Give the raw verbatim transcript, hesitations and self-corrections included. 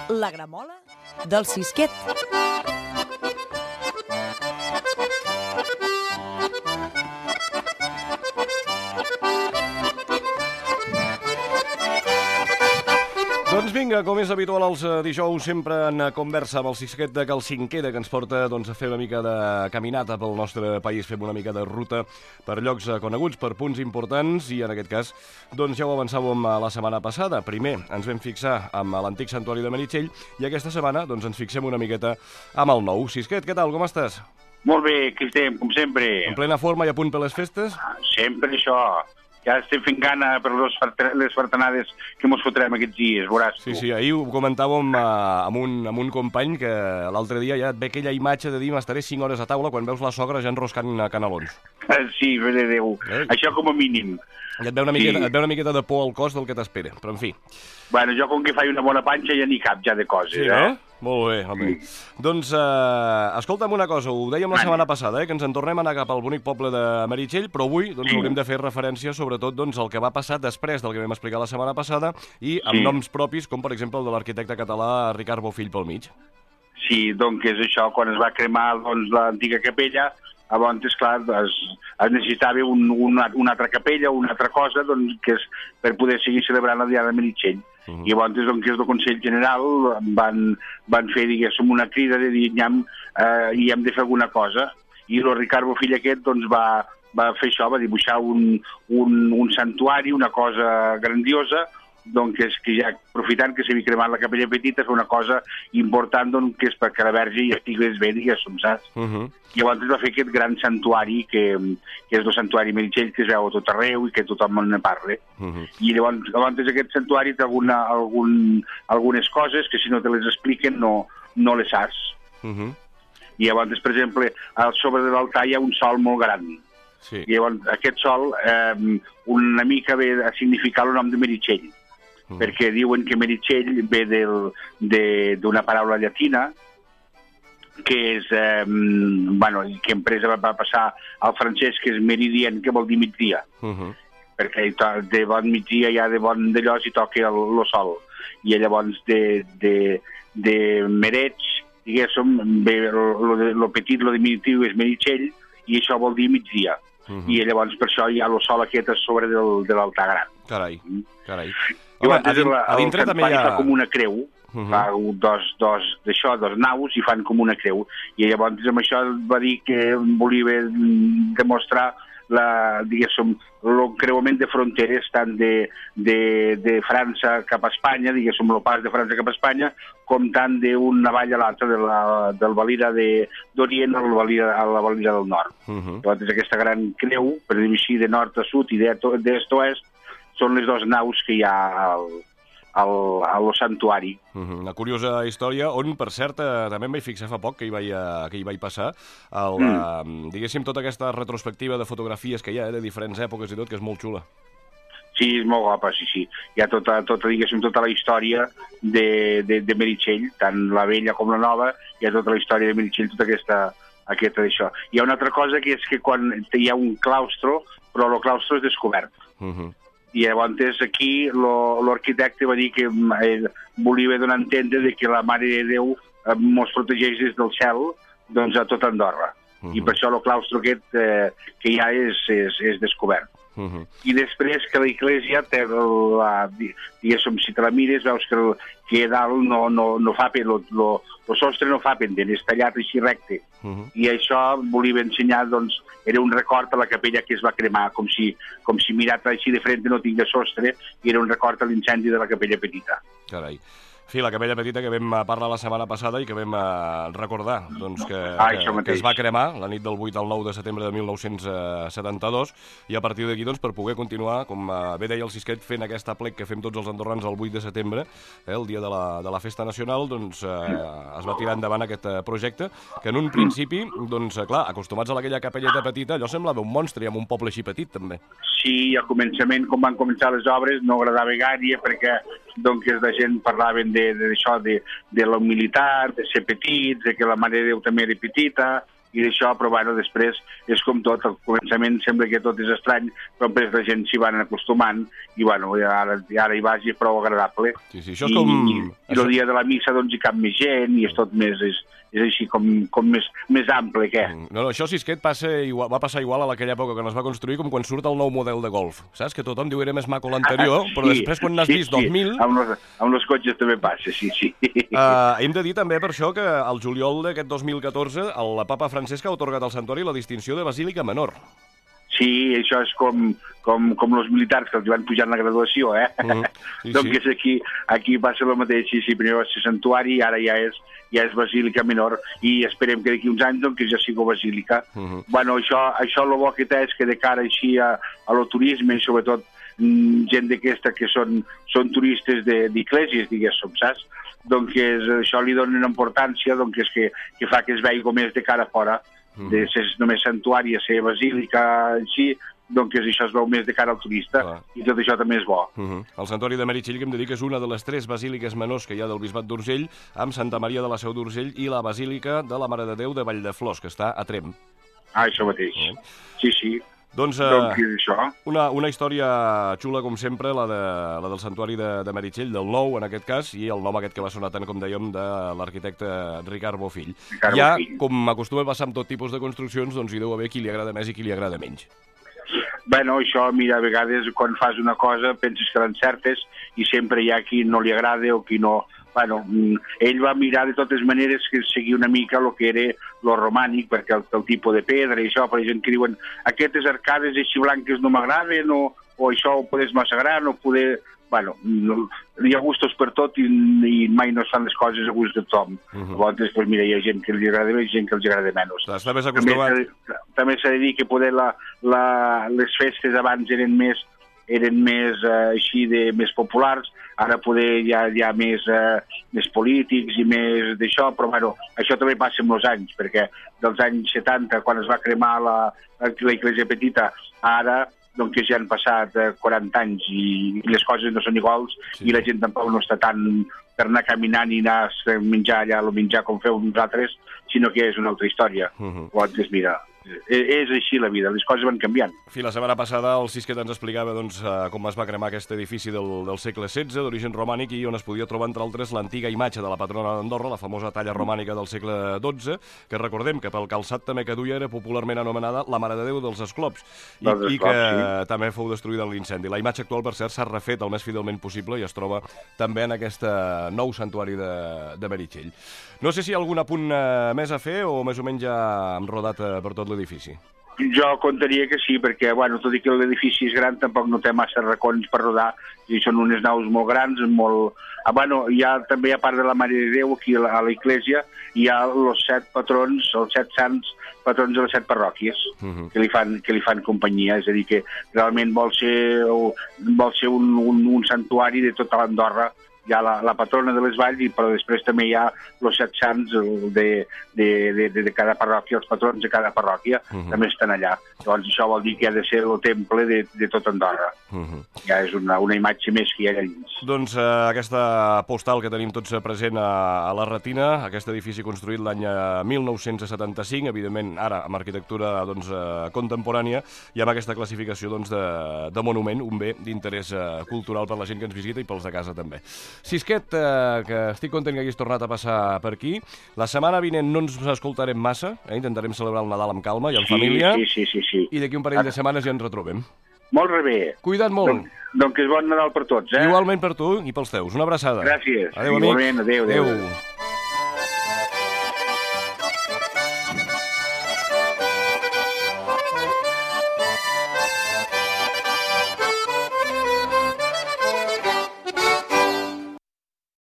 La gramola del Xisquet. Doncs vinga, com és habitual els dijous, sempre en conversa amb el Xisquet de Cal Cinquera, que ens porta doncs, a fer una mica de caminata pel nostre país, fem una mica de ruta per llocs coneguts, per punts importants, i en aquest cas doncs, ja ho avançàvem la setmana passada. Primer ens vam fixar amb l'antic santuari de Meritxell i aquesta setmana doncs, ens fixem una miqueta amb el nou. Xisquet, què tal, com estàs? Molt bé, aquí estem, com sempre. En plena forma i a punt per les festes? Sempre això. Ja estem fent gana per les fartanades que mos fotrem aquests dies, veuràs tu. Sí, sí, ahir ho comentàvem uh, amb, un, amb un company que l'altre dia ja et ve aquella imatge de dir m'estaré cinc hores a taula quan veus la sogra ja enroscant canelons. Sí, bé de Déu. Eh? Això com a mínim. I et ve, una miqueta, sí. et ve una miqueta de por al cos del que t'espera, però en fi. Bueno, jo com que faig una bona panxa ja n'hi cap ja de coses, sí, eh? No? Molt bé, home. Sí. Doncs, eh, escolta'm una cosa, ho dèiem la setmana passada, eh, que ens en tornem a anar cap al bonic poble de Meritxell, però avui doncs, sí. haurem de fer referència sobretot doncs, al que va passar després del que vam explicar la setmana passada i amb sí. noms propis, com per exemple el de l'arquitecte català Ricard Bofill pel mig. Sí, doncs és això, quan es va cremar doncs, l'antiga capella, abans, esclar, es, es necessitava un, una, una altra capella o una altra cosa doncs, que és per poder seguir celebrant la Diada de Meritxell. Uh -huh. I llavors, doncs, des del Consell General van, van fer, diguéssim, una crida de dir, nyam, eh, i hem de fer alguna cosa. I el Ricard Bofill aquest, doncs, va, va fer això, va dibuixar un, un, un santuari, una cosa grandiosa, doncs, que, és que ja aprofitant que s'havia cremat la capella petita, és una cosa important, doncs, que és perquè la Verge hi estigués bé, diguéssim, saps? Uh -huh. I llavors va fer aquest gran santuari, que, que és el santuari Meritxell, que es veu a tot arreu i que tothom en parla. Uh -huh. I llavors, llavors aquest santuari té alguna, algun, algunes coses que si no te les expliquen no, no les saps. Uh -huh. I llavors, per exemple, a sobre de l'altar hi ha un sol molt gran. Sí. I llavors aquest sol eh, una mica ve a significar el nom de Meritxell. Mm. Perquè diuen que Meritxell ve d'una paraula llatina que és, eh, bueno, que empresa va, va passar al francès, que és meridien, que vol dir migdia. Uh -huh. Perquè de bon migdia hi ha de bon d'allò si toca el, el sol. I llavors de, de, de mereig, diguéssim, ve el petit, el diminutiu és Meritxell, i això vol dir migdia. Uh -huh. I llavors per això hi ha el sol aquest a sobre del, de l'altar gran. Carai, carai. I Home, a, din a dintre el també hi ha... fa com una creu, uh -huh. fa dos, dos d'això, dos naus, i fan com una creu. I llavors amb això va dir que volia demostrar la, diguéssim, el creuament de fronteres tant de, de, de França cap a Espanya, diguéssim, el pas de França cap a Espanya, com tant d'una vall a l'altra, de la, del Valira d'Orient a la Valira, a la Valira del Nord. Uh -huh. Llavors és aquesta gran creu, per dir així, de nord a sud i d'est a oest, són les dues naus que hi ha al, al, al santuari. Uh -huh. Una curiosa història, on, per cert, eh, també em vaig fixar fa poc que hi vaig, eh, que hi vaig passar, el, mm. eh, diguéssim, tota aquesta retrospectiva de fotografies que hi ha, eh, de diferents èpoques i tot, que és molt xula. Sí, és molt guapa, sí, sí. Hi ha tota, tota, diguéssim, tota la història de, de, de Meritxell, tant la vella com la nova, hi ha tota la història de Meritxell, tota aquesta, aquesta d'això. Hi ha una altra cosa, que és que quan hi ha un claustro, però el claustro és descobert. Uh -huh. I llavors aquí l'arquitecte va dir que eh, volia donar a entendre que la Mare de Déu eh, mos protegeix des del cel, doncs, a tot Andorra. Uh -huh. I per això el claustre aquest eh, que hi ha és, és, és descobert. Uh -huh. I després que l'església té la, diguéssim, si te la mires veus que, el, que a dalt no, no, no fa pen, el sostre no fa pendent, és tallat així recte. Uh -huh. I això volia ensenyar, doncs, era un record a la capella que es va cremar, com si, com si mirat així de frente no tingués sostre, i era un record a l'incendi de la capella petita. Carai. Sí, la capella petita que vam parlar la setmana passada i que vam uh, recordar doncs, que, ah, que, que es va cremar la nit del vuit al nou de setembre de mil nou-cents setanta-dos, i a partir d'aquí, doncs, per poder continuar, com uh, bé deia el Xisquet, fent aquesta aplec que fem tots els andorrans el vuit de setembre, eh, el dia de la, de la festa nacional, doncs uh, es va tirar endavant aquest uh, projecte, que en un principi, doncs, uh, clar, acostumats a aquella capelleta petita, allò semblava un monstre, amb un poble així petit, també. Sí, al començament, com van començar les obres, no agradava gaire, perquè doncs, la gent parlaven d'això, de, de, de la humilitat, de ser petits, de que la Mare de Déu també era petita, i d'això, però bueno, després és com tot, al començament sembla que tot és estrany, però després la gent s'hi van acostumant i bueno, ara, ara hi vas i és prou agradable. Sí, sí, això és com... I, i el dia de la missa doncs hi cap més gent i és tot més... És, és així com, com més, més ample, què? No, no, això, Sisquet, passa igual, va passar igual a aquella època quan es va construir com quan surt el nou model de Golf. Saps? Que tothom diu era més maco l'anterior, ah, sí, però després quan n'has sí, vist dos mil... Sí, amb els, amb els cotxes també passa, sí, sí. Uh, hem de dir també per això que al juliol d'aquest dos mil catorze el Papa Francesc ha atorgat al Santuari la distinció de Basílica Menor. Sí, això és com, com, com els militars que els van pujant la graduació, eh? Mm, sí, doncs sí. Aquí, aquí passa el mateix, sí, sí, primer va ser Santuari i ara ja és, ja és Basílica Menor i esperem que d'aquí uns anys doncs, que ja sigui Basílica. Uh -huh. Bueno, això, això el bo que té és que de cara així a, a lo turisme i sobretot mm, gent d'aquesta que són, són turistes d'Iglésies, diguéssim, saps? Doncs que és, això li dona una importància doncs, que, és que, que fa que es vegi com és de cara fora. Uh -huh. De ser només santuari a ser basílica així, doncs això es veu més de cara al turista. Clar. I tot això també és bo. Uh -huh. El Santuari de Meritxell, que hem de dir que és una de les tres basíliques menors que hi ha del Bisbat d'Urgell, amb Santa Maria de la Seu d'Urgell i la Basílica de la Mare de Déu de Valldeflors, que està a Tremp. Ah, això mateix. Uh -huh. Sí, sí. Doncs, uh, doncs això. Una, una història xula, com sempre, la, de, la del Santuari de, de Meritxell, del nou, en aquest cas, i el nom aquest que va sonar tant, com dèiem, de l'arquitecte Ricard Bofill. Ricard ja, Bofill. Com acostuma a passar amb tot tipus de construccions, doncs hi deu haver qui li agrada més i qui li agrada menys. Bueno, això, mira, a vegades quan fas una cosa penses que l'encertes i sempre hi ha qui no li agrada o qui no... Bueno, ell va mirar de totes maneres que seguir una mica el que era lo romànic, perquè el, el tipus de pedra i això, per gent que diuen aquestes arcades així blanques no m'agraden o, o això ho podes massa gran o poder... Bueno, no, hi ha gustos per tot i, i mai no es fan les coses a gust de tothom. Uh -huh. Llavors, pues, mira, hi ha gent que li agrada més i gent que els agrada menys. Està més acostumat. També s'ha de dir que poder la, la, les festes abans eren més eren més eh, així de més populars, ara poder hi ha, hi ha més, eh, més polítics i més d'això, però bueno, això també passa amb els anys, perquè dels anys setanta, quan es va cremar la, la Iglesia Petita, ara doncs que ja han passat eh, quaranta anys i, i les coses no són iguals, sí. I la gent tampoc no està tant per anar caminant i anar a menjar allà, o menjar com feu nosaltres, sinó que és una altra història. Uh -huh. Llavors, mira, és així la vida, les coses van canviant. Fi, la setmana passada el Sisquet ens explicava doncs, com es va cremar aquest edifici del, del segle setze, d'origen romànic, i on es podia trobar, entre altres, l'antiga imatge de la patrona d'Andorra, la famosa talla romànica del segle dotze, que recordem que pel calçat també que duia era popularment anomenada la Mare de Déu dels Esclops, i, dels i esclops, que sí. també fou destruïda en l'incendi. La imatge actual, per cert, s'ha refet el més fidelment possible i es troba també en aquest nou santuari de, de Meritxell. No sé si hi ha algun apunt eh, més a fer o més o menys ja hem rodat eh, per tot l'edifici. Jo contaria que sí, perquè, bueno, tot i que l'edifici és gran, tampoc no té massa racons per rodar, i són unes naus molt grans, molt... Ah, bueno, hi ha també, a part de la Mare de Déu, aquí a l'església, hi ha els set patrons, els set sants patrons de les set parròquies, uh -huh. que, li fan, que li fan companyia, és a dir, que realment vol ser, vol ser un, un, un santuari de tota l'Andorra. Hi ha la, la patrona de les valls, però després també hi ha els set sants de, de, de, de cada parròquia, els patrons de cada parròquia, uh -huh. també estan allà. Llavors això vol dir que ha de ser el temple de, de tot Andorra. Uh -huh. Ja és una, una imatge més que hi ha allà dins. Doncs eh, aquesta postal que tenim tots present a, a la retina, aquest edifici construït l'any mil nou-cents setanta-cinc, evidentment ara amb arquitectura doncs, eh, contemporània i amb aquesta classificació doncs, de, de monument, un bé d'interès eh, cultural per la gent que ens visita i pels de casa també. Sisquet, eh, que estic content que haguis tornat a passar per aquí. La setmana vinent no ens escoltarem massa, eh? Intentarem celebrar el Nadal amb calma i amb sí, família. Sí, sí, sí, sí. I d'aquí un parell de setmanes ja ens retrobem. Molt bé. Cuida't molt. Doncs, doncs que és bon Nadal per tots, eh? Igualment per tu i pels teus. Una abraçada. Gràcies. Adéu, amic. Igualment, adéu, adéu. adéu.